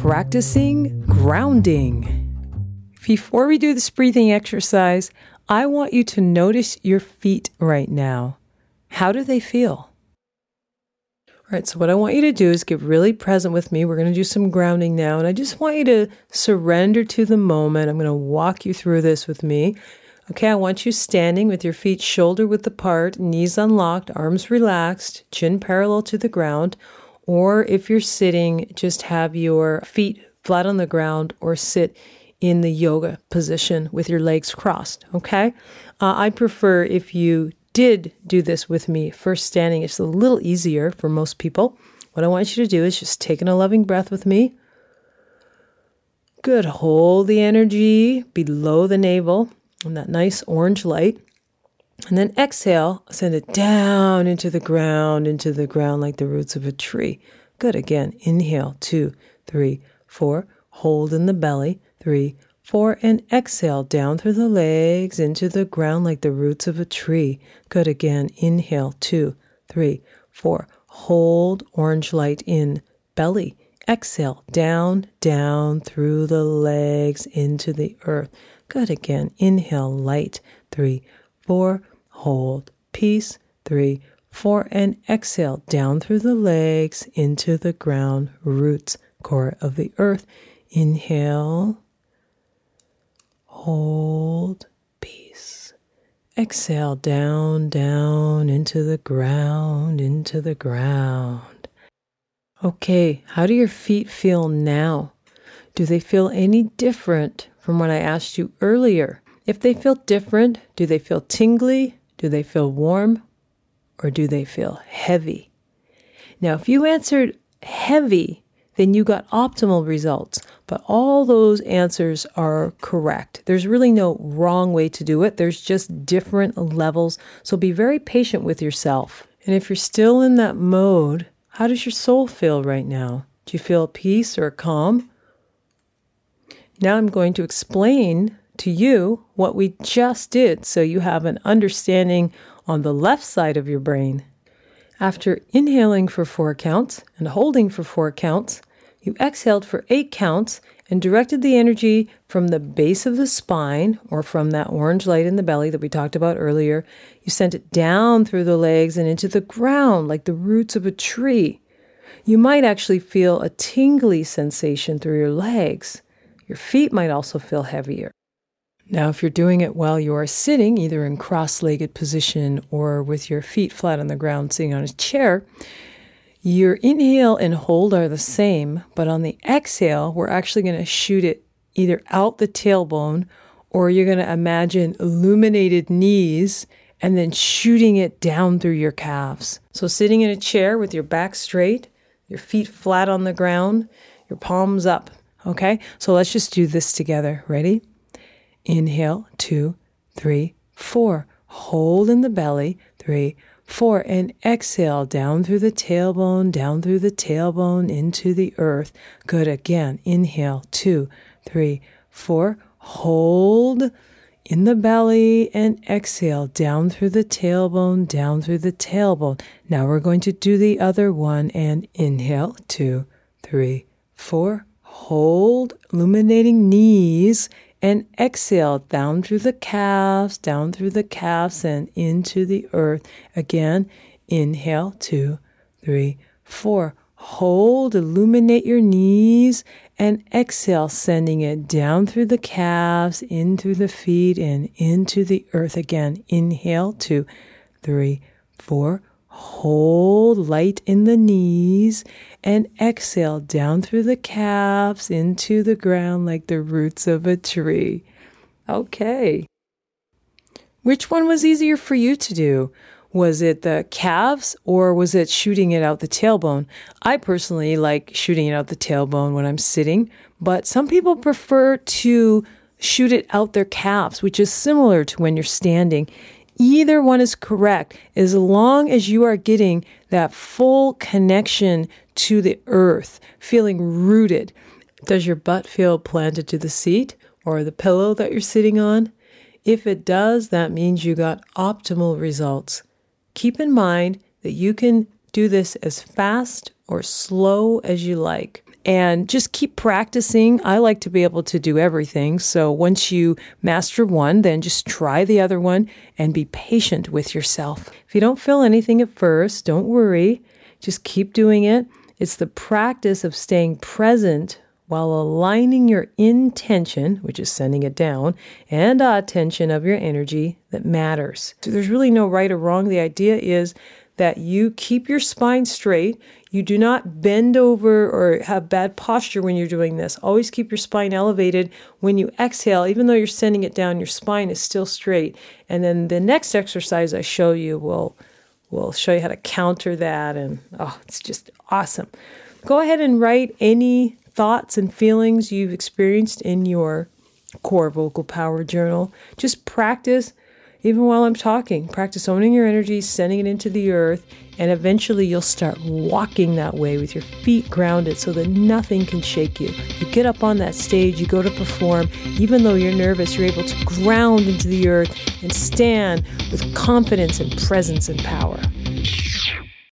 practicing grounding. Before we do this breathing exercise, I want you to notice your feet right now. How do they feel? All right, so what I want you to do is get really present with me. We're going to do some grounding now, and I just want you to surrender to the moment. I'm going to walk you through this with me. Okay, I want you standing with your feet shoulder width apart, knees unlocked, arms relaxed, chin parallel to the ground. Or if you're sitting, just have your feet flat on the ground or sit in the yoga position with your legs crossed, okay? I prefer if you did do this with me first standing. It's a little easier for most people. What I want you to do is just take in a loving breath with me. Good. Hold the energy below the navel in that nice orange light. And then exhale, send it down into the ground like the roots of a tree. Good. Again, inhale, 2, 3, 4. Hold in the belly, 3, 4, and exhale down through the legs into the ground like the roots of a tree. Good. Again, inhale, 2, 3, 4. Hold orange light in belly. Exhale down through the legs into the earth. Good. Again, inhale, light, 3, 4. Hold, peace, 3, 4, and exhale down through the legs into the ground, roots, core of the earth. Inhale. Hold, peace. Exhale down into the ground, Okay, how do your feet feel now? Do they feel any different from what I asked you earlier? If they feel different, do they feel tingly? Do they feel warm? Or do they feel heavy? Now, if you answered heavy, then you got optimal results. But all those answers are correct. There's really no wrong way to do it. There's just different levels. So be very patient with yourself. And if you're still in that mode, how does your soul feel right now? Do you feel peace or calm? Now I'm going to explain to you what we just did so you have an understanding on the left side of your brain. After inhaling for 4 counts and holding for 4 counts, you exhaled for 8 counts and directed the energy from the base of the spine, or from that orange light in the belly that we talked about earlier. You sent it down through the legs and into the ground like the roots of a tree. You might actually feel a tingly sensation through your legs. Your feet might also feel heavier. Now, if you're doing it while you are sitting, either in cross-legged position or with your feet flat on the ground sitting on a chair, your inhale and hold are the same, but on the exhale, we're actually going to shoot it either out the tailbone, or you're going to imagine illuminated knees and then shooting it down through your calves. So sitting in a chair with your back straight, your feet flat on the ground, your palms up. Okay, so let's just do this together. Ready? Inhale, 2, 3, 4. Hold in the belly, 3, 4, and exhale down through the tailbone, into the earth. Good. Again, inhale, 2, 3, 4. Hold in the belly and exhale down through the tailbone, Now we're going to do the other one, and inhale, 2, 3, 4. Hold, illuminating knees, and exhale down through the calves and into the earth. Again, inhale, 2, 3, 4. Hold, illuminate your knees, and exhale, sending it down through the calves, in through the feet, and into the earth. Again, inhale, 2, 3, 4. Hold, light in the knees, and exhale down through the calves into the ground like the roots of a tree. Okay. Which one was easier for you to do? Was it the calves or was it shooting it out the tailbone? I personally like shooting it out the tailbone when I'm sitting, but some people prefer to shoot it out their calves, which is similar to when you're standing. Either one is correct, as long as you are getting that full connection to the earth, feeling rooted. Does your butt feel planted to the seat or the pillow that you're sitting on? If it does, that means you got optimal results. Keep in mind that you can do this as fast or slow as you like. And just keep practicing. I like to be able to do everything. So once you master one, then just try the other one and be patient with yourself. If you don't feel anything at first, don't worry. Just keep doing it. It's the practice of staying present while aligning your intention, which is sending it down, and attention of your energy that matters. So there's really no right or wrong. The idea is that you keep your spine straight. You do not bend over or have bad posture when you're doing this. Always keep your spine elevated. When you exhale, even though you're sending it down, your spine is still straight. And then the next exercise I show you will show you how to counter that. And it's just awesome. Go ahead and write any thoughts and feelings you've experienced in your core vocal power journal. Just practice, even while I'm talking, practice owning your energy, sending it into the earth, and eventually you'll start walking that way with your feet grounded so that nothing can shake you. You get up on that stage, you go to perform, even though you're nervous, you're able to ground into the earth and stand with confidence and presence and power.